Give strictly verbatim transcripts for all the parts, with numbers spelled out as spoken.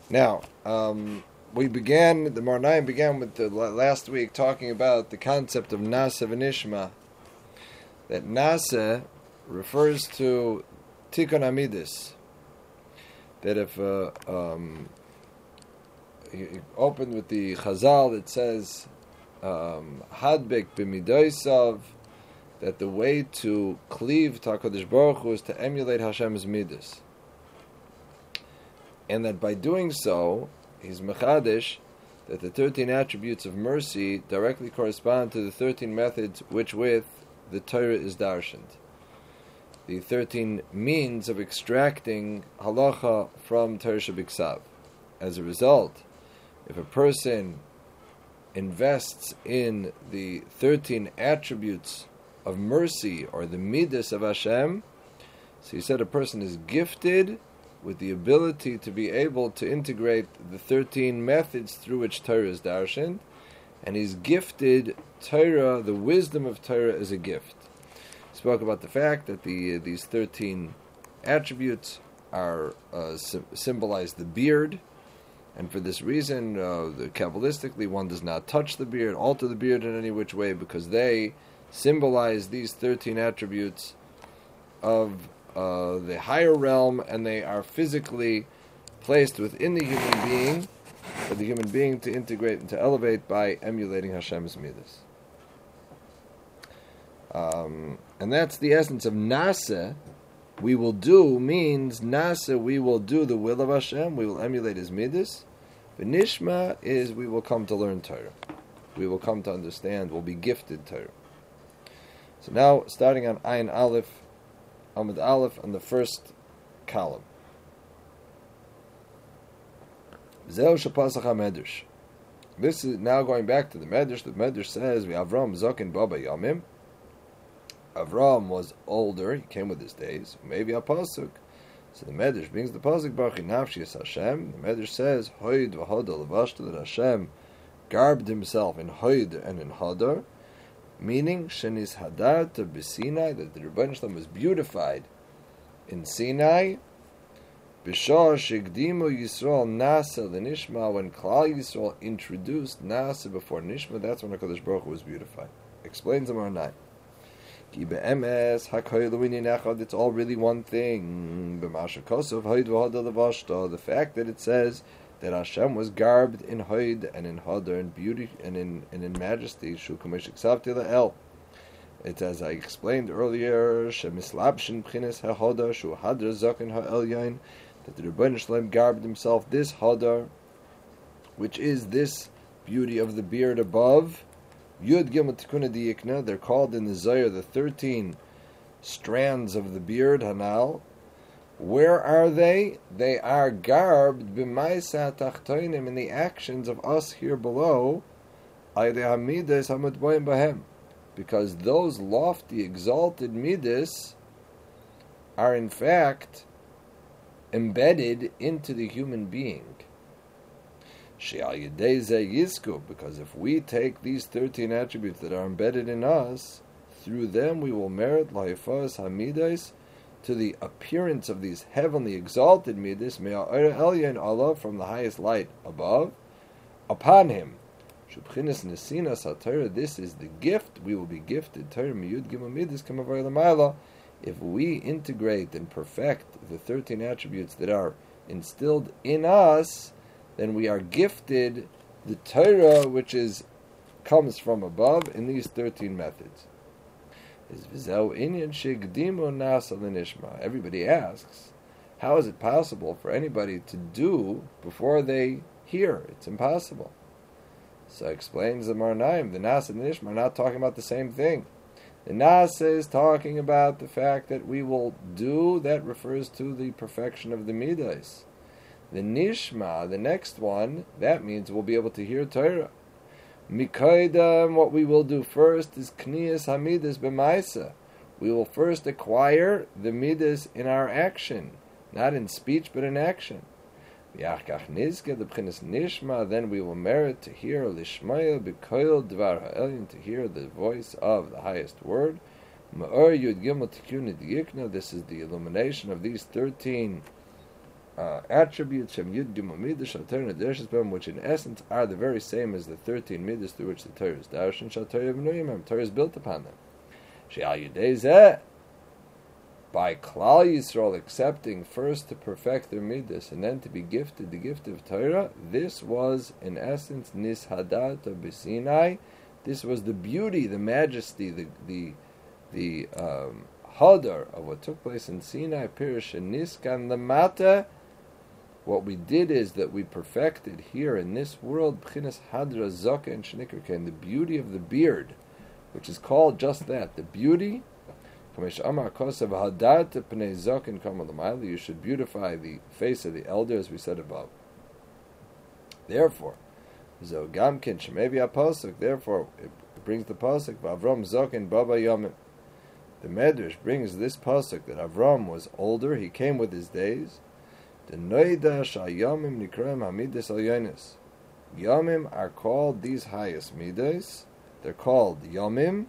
Now, um, we began, the Marnaim began with the last week talking about the concept of Nasa v'Nishma. That Nasa refers to Tikkun Amidus. That if uh, um, he opened with the Chazal that says um, Hadbek b'midoisav, that the way to cleave to HaKadosh Baruch Hu is to emulate Hashem's midas, and that by doing so, he's mechadish that the thirteen attributes of mercy directly correspond to the thirteen methods which with the Torah is darshaned. The thirteen means of extracting halacha from Torah Shebiksav. As a result, if a person invests in the thirteen attributes of mercy or the midas of Hashem, so he said a person is gifted with the ability to be able to integrate the thirteen methods through which Torah is darshaned, and he's gifted Torah, the wisdom of Torah, as a gift. He spoke about the fact that the uh, these thirteen attributes are uh, sy- symbolize the beard, and for this reason, uh, the, Kabbalistically, one does not touch the beard, alter the beard in any which way, because they symbolize these thirteen attributes of uh, the higher realm, and they are physically placed within the human being, for the human being to integrate and to elevate by emulating Hashem's midas. Um, and that's the essence of Nasa. We will do means Nasa, we will do the will of Hashem, we will emulate His midas. V'nishma is we will come to learn Torah. We will come to understand, we'll be gifted Torah. So now, starting on Ayin Aleph, Amud Aleph, on the first column. Zeu shepasach ha-medrash. This is now going back to the Medrash. The Medrash says, Avram zokin baba yamim. Avram was older, he came with his days. Maybe a pasuk. So the Medrash brings the pasuk, Baruch nafshi es Hashem. The Medrash says, Hoid v'hoda levashta, that Hashem garbed himself in Hoid and in Hadar, meaning shenis hadar to b'Sinai, that the Rebbeinu Shalom was beautified in Sinai. B'shar shigdimu Yisrael nasa l'nishma, when Klal Yisrael introduced nasa before nishma, that's when HaKadosh Baruch Hu was beautified. Explains the Marnaim. Ki be'emes hakoy l'winyan echad, it's all really one thing. B'masha kosov hoid v'hoda levashta, the fact that it says that Hashem was garbed in hoid and in hadar, in beauty and in and in majesty. Shu kamesh iksavti la'el. It's as I explained earlier. Shemislabshin b'chines ha'hodar shu hadar zaken ha'elyain, that the Rebbeinu Shalom garbed himself this hadar, which is this beauty of the beard above. Yud Gimel Tikuna Diyikna, they're called in the Zohar the thirteen strands of the beard, Hanal. Where are they? They are garbed b'maisa tachtoinim, in the actions of us here below, because those lofty, exalted midas are in fact embedded into the human being. Because if we take these thirteen attributes that are embedded in us, through them we will merit laifas hamidas, to the appearance of these heavenly exalted midas, me'a'ira elyon Allah, from the highest light above, upon him. Shubchinas nesinas haTorah, this is the gift, we will be gifted Torah miyud gimel midas kamavar l'mayla, if we integrate and perfect the thirteen attributes that are instilled in us, then we are gifted the Torah which is comes from above in these thirteen methods. Everybody asks, how is it possible for anybody to do before they hear? It's impossible. So explains the Marnaim, the Nasa and the Nishma are not talking about the same thing. The Nasa is talking about the fact that we will do, that refers to the perfection of the Midas. The Nishma, the next one, that means we'll be able to hear Torah. Mikaidam, what we will do first is Kniyas Hamidas b'maisa. We will first acquire the Midas in our action, not in speech but in action. Yachkach Nizke, the B'chinas Nishma, then we will merit to hear Lishmaya b'koil Dvar Ha'elyon, to hear the voice of the highest word. Ma'or Yud Gimel Tikun Yikna, this is the illumination of these thirteen uh, attributes, which in essence are the very same as the thirteen midas through which the Torah is darshan. The Torah is built upon them. By Klal Yisrael accepting first to perfect their midas and then to be gifted the gift of Torah, this was in essence Nis Hadat B'Sinai. This was the beauty, the majesty, the the the um, hadar of what took place in Sinai. Pirish and Niskan Lamata. What we did is that we perfected here in this world B'chinas Hadra Zoka and Shnikerken, the beauty of the beard, which is called just that, the beauty. You should beautify the face of the elder, as we said above. Therefore, therefore, it brings the pasuk Avram Zokin Baba Yomim. The Medrash brings this pasuk that Avram was older; he came with his days. The Noida Shayomim Nikraim Hamidus Al Yonis. Yomim are called these highest midas. They're called Yomim.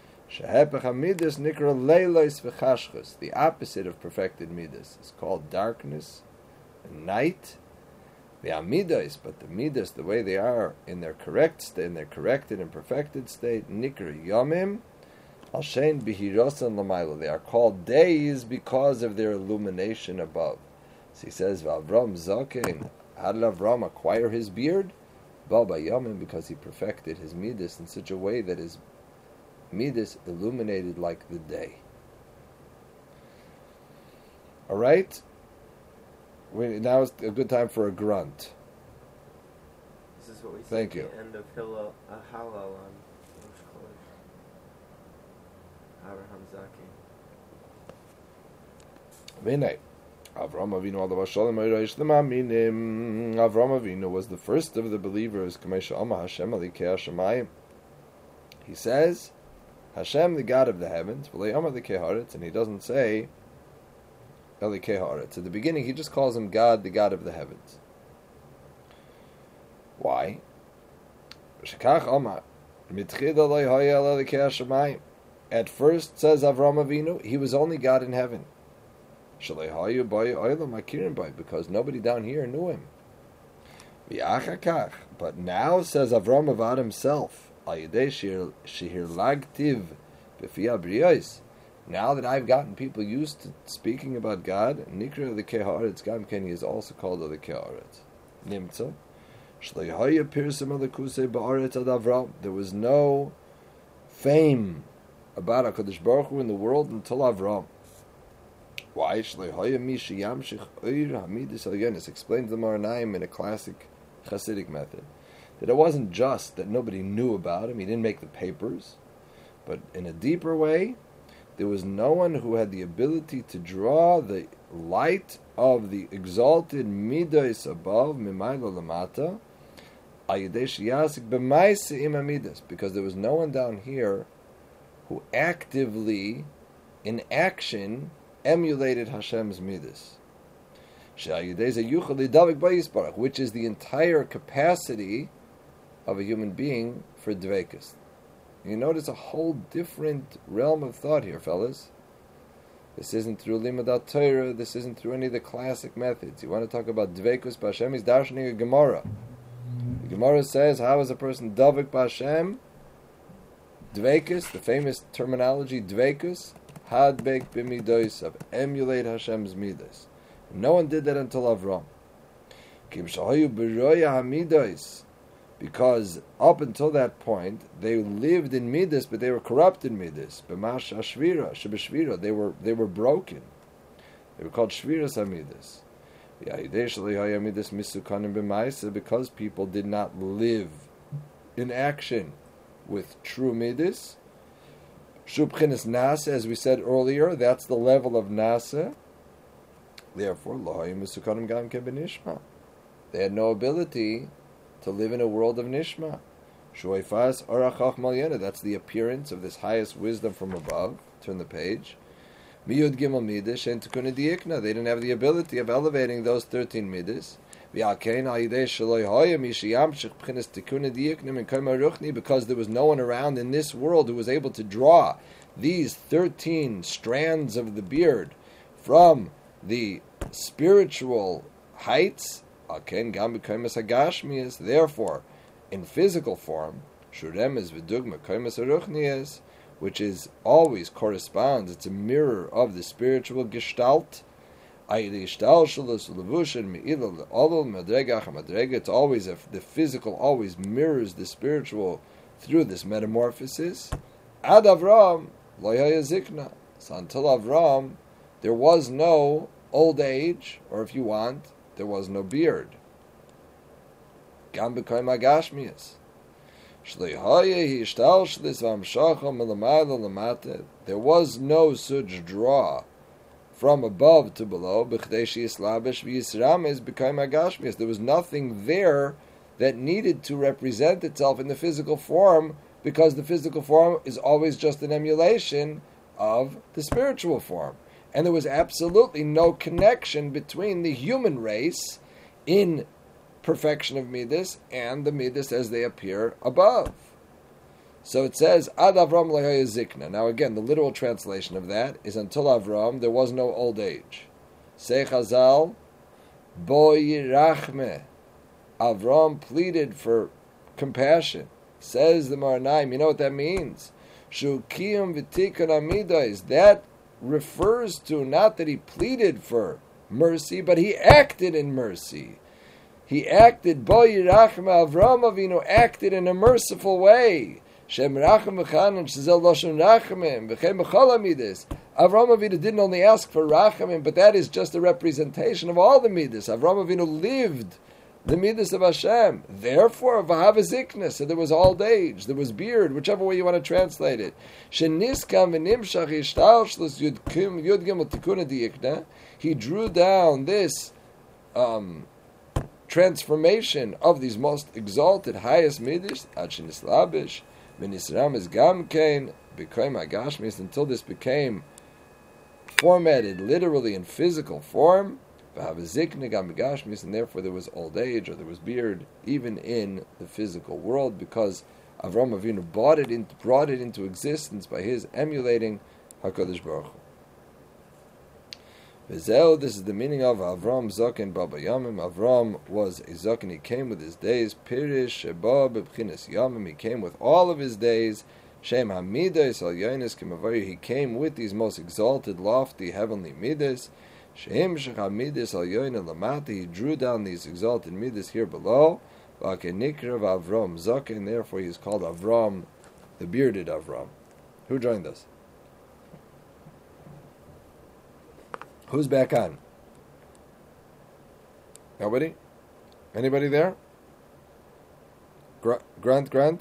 The opposite of perfected midas is called darkness and night. The amidas, but the midas, the way they are in their correct state, in their corrected and perfected state, nikr yomim, alshein bihirosan lamayla. They are called days because of their illumination above. So he says, Avram zaken. How did Avram acquire his beard? Baba yomim, because he perfected his midas in such a way that his midas illuminated like the day. All right. We, now is a good time for a grunt. This is what we Thank see you. at the end of Hillel, uh, Hallel on Rosh Chodesh. Abraham Zaki. Vinay. Avram Avinu alav shalom ha'yireish l'ma'aminim. Avram Avinu was the first of the believers. Kamesha Ama Hashem alikei hashamayim. He says, Hashem, the God of the heavens, v'lei Amar alikei haaretz, and he doesn't say Elikei haaretz. At the beginning, he just calls him God, the God of the heavens. Why? Shekach Amar mitchid alei hayel elikei hashamayim. At first, says Avram Avinu, he was only God in heaven. Because nobody down here knew him. But now, says Avram Avad himself, now that I've gotten people used to speaking about God, Nikra the Keharetz Gam Ken is also called the Keharetz. Nimtza. There was no fame about HaKadosh Baruch Hu in the world until Avram. Why? Explains the Maranaim in a classic Hasidic method. That it wasn't just that nobody knew about him, he didn't make the papers, but in a deeper way, there was no one who had the ability to draw the light of the exalted midas above, mimayla lamata, because there was no one down here who actively, in action, emulated Hashem's midas, which is the entire capacity of a human being for dveikus. You notice a whole different realm of thought here, fellas. This isn't through Limadat Torah, this isn't through any of the classic methods. You want to talk about dveikus b'Hashem, he's darshaning a Gemara. The Gemara says, how is a person davik b'Hashem? Dveikus, the famous terminology dveikus, hadbek b'midos, of emulate Hashem's midas. No one did that until Avram. Because up until that point, they lived in midas, but they were corrupt in midas. They were they were broken. They were called shviras hamidas. Because people did not live in action with true midas. Shubchinas nasa, as we said earlier, that's the level of nasa. Therefore, they had no ability to live in a world of nishma. That's the appearance of this highest wisdom from above. Turn the page. They didn't have the ability of elevating those thirteen midas. Because there was no one around in this world who was able to draw these thirteen strands of the beard from the spiritual heights. Aken gam b'koimas hagashmias. Therefore, in physical form, shurem is v'dugma koimas haruchnias, which is always corresponds. It's a mirror of the spiritual gestalt. It's always a, the physical always mirrors the spiritual through this metamorphosis. Ad Avram lo haya zikna. So until Avram, there was no old age, or if you want, there was no beard. Gam b'koim hagashmias. There was no such draw from above to below. There was nothing there that needed to represent itself in the physical form, because the physical form is always just an emulation of the spiritual form. And there was absolutely no connection between the human race in perfection of Midas and the Midas as they appear above. So it says, Ad Avram lo haya zikna. Now again, the literal translation of that is, until Avram, there was no old age. Say Chazal, bo yirachme. Avram pleaded for compassion. Says the Maranaim, you know what that means? Shu kiyum v'tikun amidas. That refers to not that he pleaded for mercy, but he acted in mercy. He acted, bo yirachme. Avram Avinu acted in a merciful way. Avram Avinu didn't only ask for rachamim, but that is just a representation of all the midas. Avram Avinu lived the midas of Hashem. Therefore, v'hava zikna, so there was old age, there was beard, whichever way you want to translate it. He drew down this um, transformation of these most exalted, highest midas, V'nisram is gamkein became agashmis, until this became formatted literally in physical form. V'havazikne gam agashmis, and therefore there was old age or there was beard even in the physical world, because Avram Avinu brought it into, brought it into existence by his emulating Hakadosh Baruch Hu. V'zeu, this is the meaning of Avram Zaken Baba Yamim. Avram was a Zaken, he came with his days. Pirish Sheba B'bchinas Yamim, he came with all of his days. Shem HaMidas Al Yonis Kimavayu, he came with these most exalted, lofty, heavenly Midas. Shem Shech HaMidas Al Yonis Lamata, he drew down these exalted Midas here below. V'akenikra Avram Zaken, therefore he is called Avram, the bearded Avram. Who joined us? Who's back on? Nobody? Anybody there? Gra- Grant, Grant?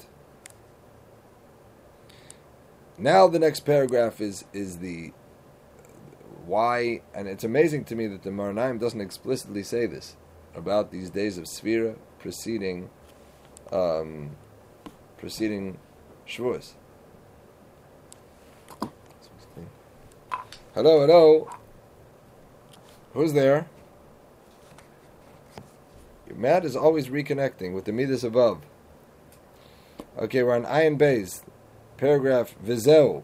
Now the next paragraph is is the why, and it's amazing to me that the Maranaim doesn't explicitly say this about these days of Sfira preceding um, preceding Shavuos. Hello, hello. Who's there? Matt is always reconnecting with the Midas above. Okay, we're on Ayin Beis, paragraph Vizeu.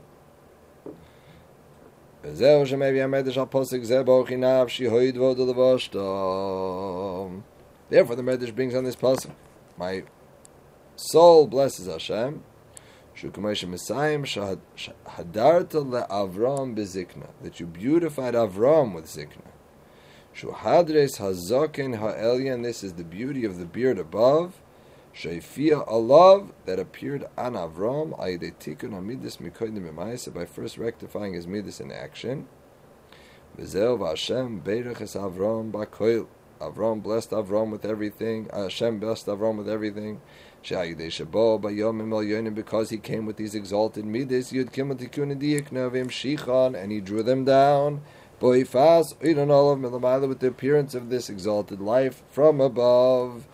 Vizeu shemevi hamedrash al posik zeh bo'chinav shihoid vodu levashtam. Therefore, the Medrash brings on this pasuk: my soul blesses Hashem. Shukamesh Messiah shahadarta leAvram bezikna, that you beautified Avram with zikna. Shuhadres hazaken ha'elyan, this is the beauty of the beard above. Sheifia alav, that appeared on Avram, ayde tikun hamidus mikodim b'maisa, by first rectifying his midas in action. V'zeu v'Hashem beirach es Avram b'koil. Avram blessed Avram with everything. Hashem blessed Avram with everything. She'ayde shabo b'yomim elyonim, because he came with these exalted midas. Yud kimel tikun diyikna v'imshichan, and he drew them down. With the appearance of this exalted life from above.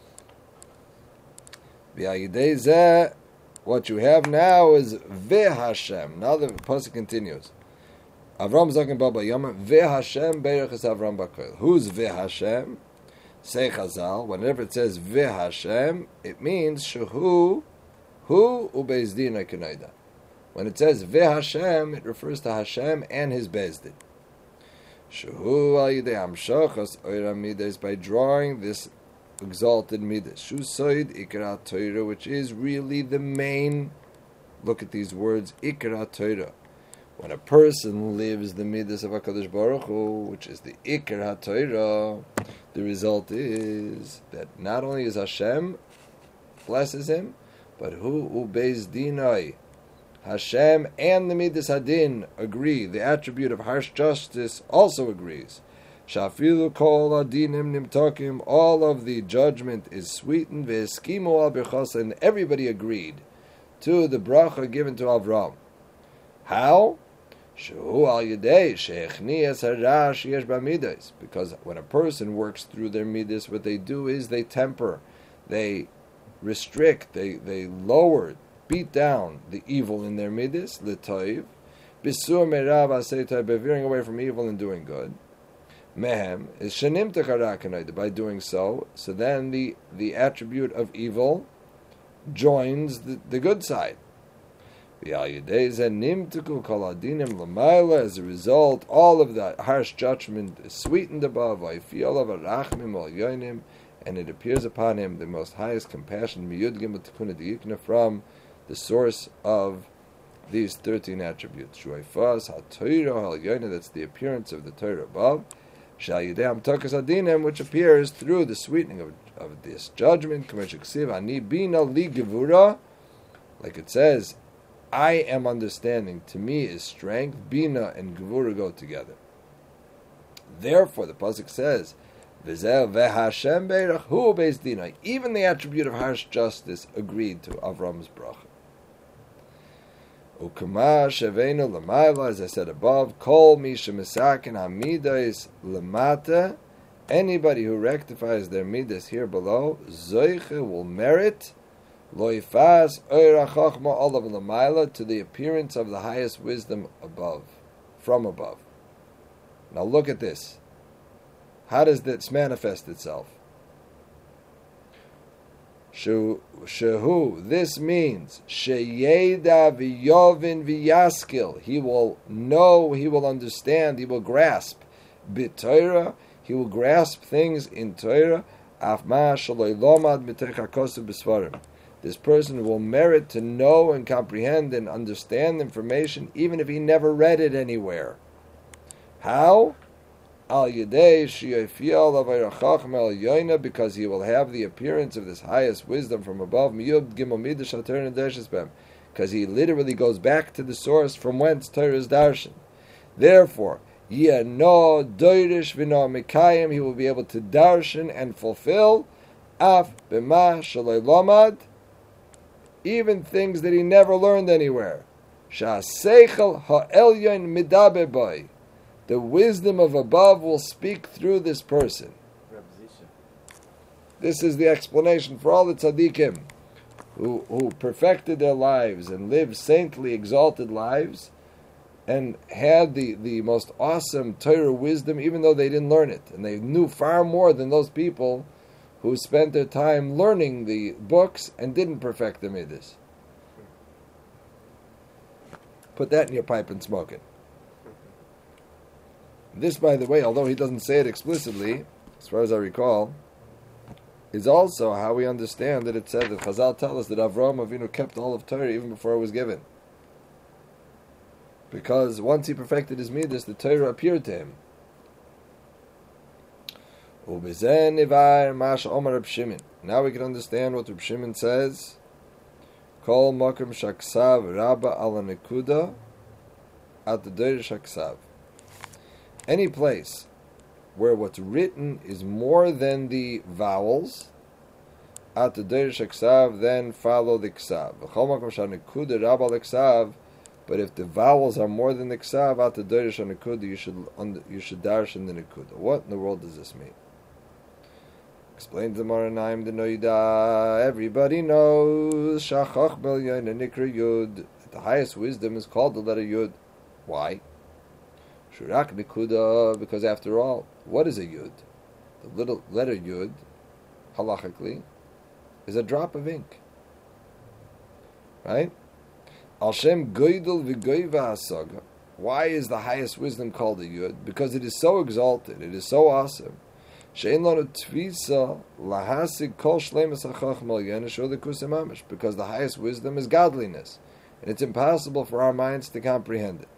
What you have now is Ve'Hashem. Now the pasuk continues. Avram Zaken Baba Yom Ve'Hashem Beirach es Avram Bakoil. Who's Ve'Hashem? Say Chazal. Whenever it says Ve'Hashem, it means Shehu Hu Ubeizdin Kenoida. When it says Ve'Hashem, it refers to Hashem and his Bezdin. Shehu al yidei hamshachas oira midas, by drawing this exalted midas. Shu soid ikra Torah, which is really the main. Look at these words, ikra Torah. When a person lives the midas of HaKadosh Baruch Hu, which is the ikra Torah, the result is that not only is Hashem blesses him, but who ubeis dinai, Hashem and the midas hadin agree. The attribute of harsh justice also agrees. Shafilu kol adinim nimtakim. All of the judgment is sweetened. Ve'eskimu al birchasa, and everybody agreed to the bracha given to Avram. How? Shehu al yedei she'echnias hara sheyesh b'midas. Because when a person works through their midas, what they do is they temper, they restrict, they they lower, beat down the evil in their midas, l'toiv, bisur merav aseitai, by veering away from evil and doing good. Mehem is shenim techarakanayda, by doing so, so then the, the attribute of evil joins the, the good side. As a result, all of that harsh judgment is sweetened above, and it appears upon him the most highest compassion from the source of these thirteen attributes. That's the appearance of the Torah above, which appears through the sweetening of, of this judgment. Like it says, I am understanding, to me is strength. Bina and Gevura go together. Therefore, the pasuk says, even the attribute of harsh justice agreed to Avram's bracha. As I said above, kol mi shemisakin hamidas lemata. Anybody who rectifies their midas here below, zoiche will merit loifas oira chachma olav lemaila, to the appearance of the highest wisdom above, from above. Now look at this. How does this manifest itself? Shehu, this means sheyeda v'yovin v'yaskil. He will know, he will understand, he will grasp. B'Torah, he will grasp things in Torah. Afma shaloi lomad mitech hakosav b'svarim. This person will merit to know and comprehend and understand information, even if he never read it anywhere. How? Al yedei shiyafiel avayrachach mel yoina, because he will have the appearance of this highest wisdom from above. Miyud gimel midash haTorah nedeshes bem, because he literally goes back to the source from whence Torah is darshan. Therefore, yeh no doirish v'no mikayim, he will be able to darshan and fulfill af b'ma shaloi lomad, even things that he never learned anywhere. Sha'aseichel ha'elyon midaber boy. The wisdom of above will speak through this person. This is the explanation for all the tzaddikim who, who perfected their lives and lived saintly, exalted lives and had the, the most awesome Torah wisdom, even though they didn't learn it. And they knew far more than those people who spent their time learning the books and didn't perfect the midas. Put that in your pipe and smoke it. This, by the way, although he doesn't say it explicitly, as far as I recall, is also how we understand that it said that Chazal tell us that Avraham Avinu kept all of Torah even before it was given. Because once he perfected his midas, the Torah appeared to him. Now we can understand what Reb Shimon says. Kol makom shaksav rabba ala nekuda at the deir shaksav. Any place where what's written is more than the vowels, at the deir shaksav, then follow the ksav. Kol makom shanekuda rabba ala ksav. But if the vowels are more than the ksav, at the deir shanekuda, you should you should darshan the nekuda. What in the world does this mean? Explains the Maranaim the Noida. Everybody knows Shachach Bel Yoin and Nikra Yud. The highest wisdom is called the letter Yud. Why? Shurak Nikuda, because after all, what is a Yud? The little letter Yud, halachically, is a drop of ink. Right? Al Shem Goydel V'Goyva Hasaga. Why is the highest wisdom called a Yud? Because it is so exalted, it is so awesome. Because the highest wisdom is godliness, and it's impossible for our minds to comprehend it.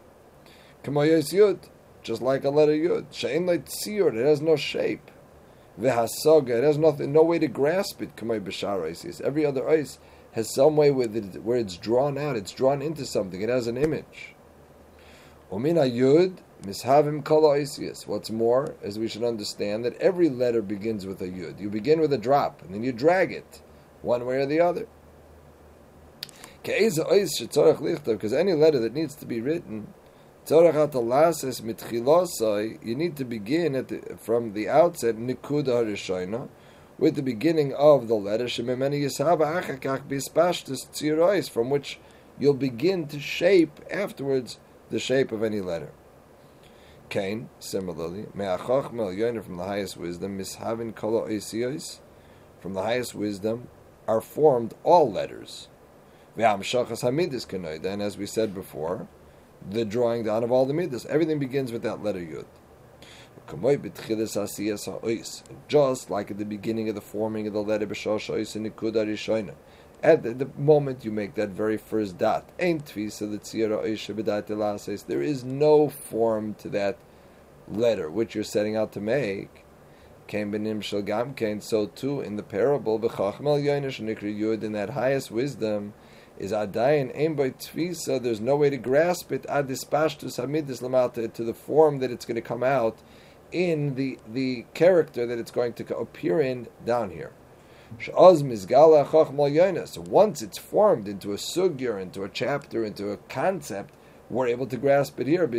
Just like a letter Yud, it has no shape. It has nothing, no way to grasp it. Every other ice has some way with it where it's drawn out, it's drawn into something, it has an image. What's more, is we should understand that every letter begins with a Yud. You begin with a drop, and then you drag it, one way or the other. Because any letter that needs to be written, you need to begin at the, from the outset, nikuda harishayna, with the beginning of the letter, from which you'll begin to shape afterwards the shape of any letter. Cain, similarly, from the highest wisdom, from the highest wisdom are formed all letters. And as we said before, the drawing down of all the midas, everything begins with that letter Yud. Just like at the beginning of the forming of the letter at the, the moment you make that very first dot, there is no form to that letter which you're setting out to make. So too in the parable, in that highest wisdom is adayin ein by tvisa. There's no way to grasp it ad dispashtus hamidus lamata, to the form that it's going to come out in the the character that it's going to appear in down here. So once it's formed into a sugya, into a chapter, into a concept, we're able to grasp it here.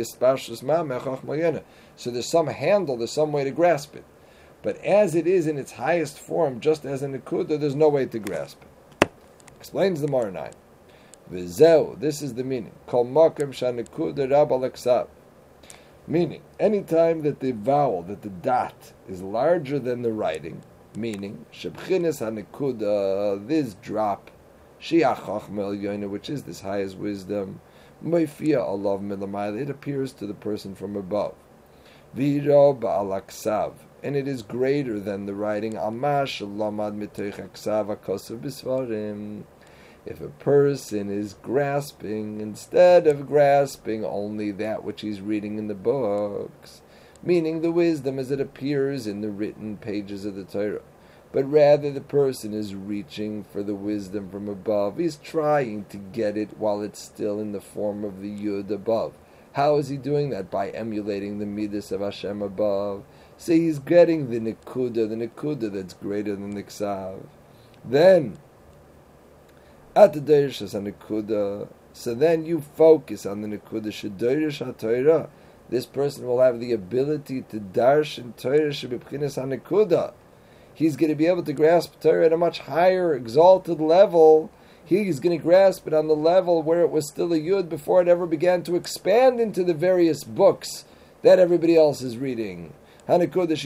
So there's some handle, there's some way to grasp it. But as it is in its highest form, just as in the Nikuda, there's no way to grasp it. Explains the Maranai. V'zeu, this is the meaning. Kol makom shanikuda rab al-aksav. Meaning, any time that the vowel, that the dot, is larger than the writing, meaning, shebchines hanikuda, this drop, shiach chachma elyoina, which is this highest wisdom, moifia alav milamayla, it appears to the person from above. V'iro ba'al-aksav, and it is greater than the writing, amash lamad mitoich aksav akosav bisvarim. If a person is grasping, instead of grasping only that which he's reading in the books, meaning the wisdom as it appears in the written pages of the Torah, but rather the person is reaching for the wisdom from above. He's trying to get it while it's still in the form of the Yud above. How is he doing that? By emulating the Midas of Hashem above. So he's getting the Nikuda, the Nikuda that's greater than the Ksav. Then, at the Deirish Nikuda, so then you focus on the Nikuda Shadirish HaTorah. This person will have the ability to darshan Torah Shebibchinas HaNikuda. He's going to be able to grasp Torah at a much higher, exalted level. He's going to grasp it on the level where it was still a Yud before it ever began to expand into the various books that everybody else is reading. Because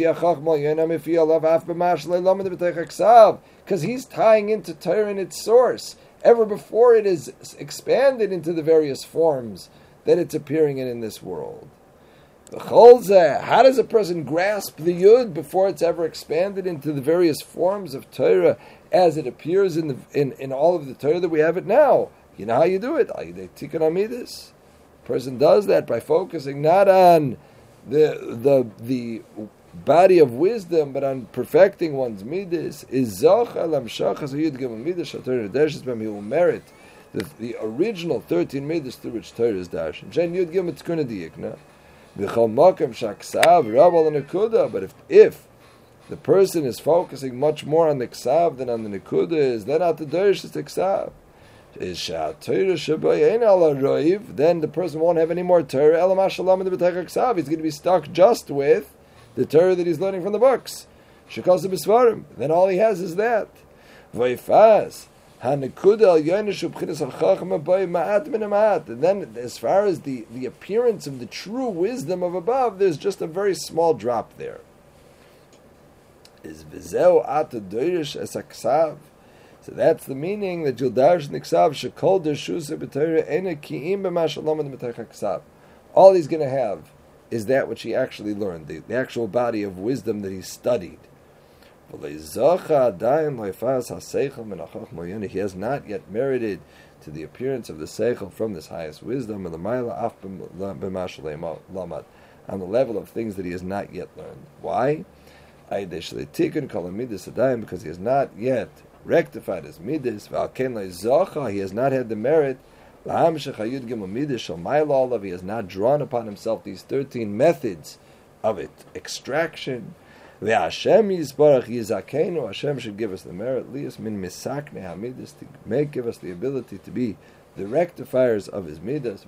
he's tying into Torah in its source, ever before it is expanded into the various forms that it's appearing in in this world. How does a person grasp the Yud before it's ever expanded into the various forms of Torah as it appears in the in, in all of the Torah that we have it now? You know how you do it. Tikkun Amidus. A person does that by focusing not on the the the body of wisdom, but on perfecting one's midas. Is zocha lamshachas Yud Gimel midas haTorah dashes b'm. He will merit the, the original thirteen midas through which Torah is dashed. Jen Yud Gimel Tzkuna Diyikna. But if, if the person is focusing much more on the ksav than on the nekuda, is then at the derish is the ksav. Then the person won't have any more Torah. He's going to be stuck just with the Torah that he's learning from the books. Then all he has is that. And then, as far as the, the appearance of the true wisdom of above, there's just a very small drop there. Is v'zeu at doirish es aksav. So that's the meaning that you'll darsh niksav shekol dershusa b'torah ena ki'im b'mashalom and b'tech aksav. all he's going to have is that which he actually learned, the, the actual body of wisdom that he studied. He has not yet merited to the appearance of the seichel from this highest wisdom, on the level of things that he has not yet learned. Why? Because he has not yet rectified his midas. He has not had the merit. He has not drawn upon himself these thirteen methods of it, extraction. Hashem should give us the merit, to make, give us the ability to be the rectifiers of his midas.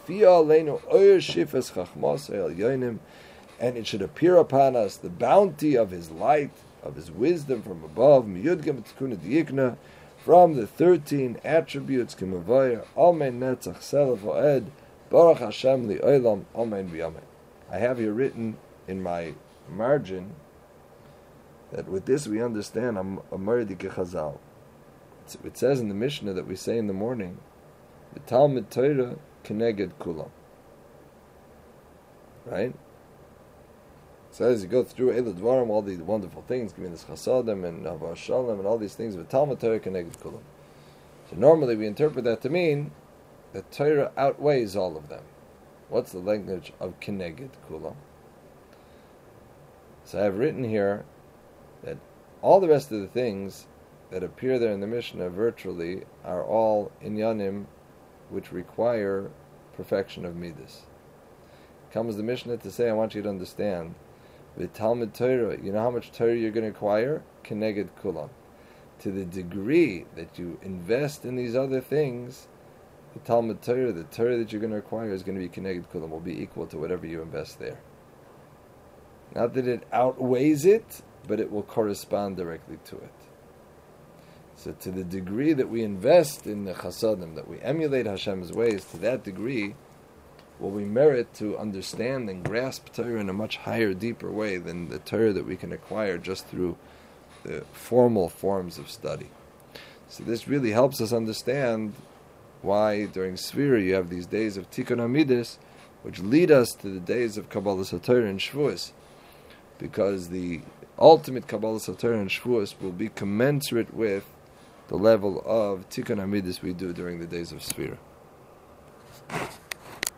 And it should appear upon us the bounty of his light, of his wisdom from above, from the thirteen attributes. I have here written in my margin that with this we understand Amar Dike Chazal. It says in the Mishnah that we say in the morning, the Talmud Torah Keneged Kulam. Right? So as you go through Eila Dvarim, all these wonderful things, giving this Chasadim and Hava Shalom and all these things, with Talmud Torah Keneged Kulam. So normally we interpret that to mean that Torah outweighs all of them. What's the language of Keneged Kulam? So I have written here that all the rest of the things that appear there in the Mishnah virtually are all inyanim which require perfection of midas. Comes the Mishnah to say, I want you to understand, with Talmud Torah, you know how much Torah you're going to acquire? Keneged Kulam. To the degree that you invest in these other things, the Talmud Torah, the Torah that you're going to acquire is going to be Keneged Kulam, will be equal to whatever you invest there. Not that it outweighs it, but it will correspond directly to it. So to the degree that we invest in the chasadim, that we emulate Hashem's ways, to that degree will we merit to understand and grasp Torah in a much higher, deeper way than the Torah that we can acquire just through the formal forms of study. So this really helps us understand why during Sfira you have these days of Tikkun HaMidas, which lead us to the days of Kabbalas HaTorah and Shavuos, because the ultimate Kabbalas HaTorah and Shavuos will be commensurate with the level of Tikkun HaMidas we do during the days of Sfira.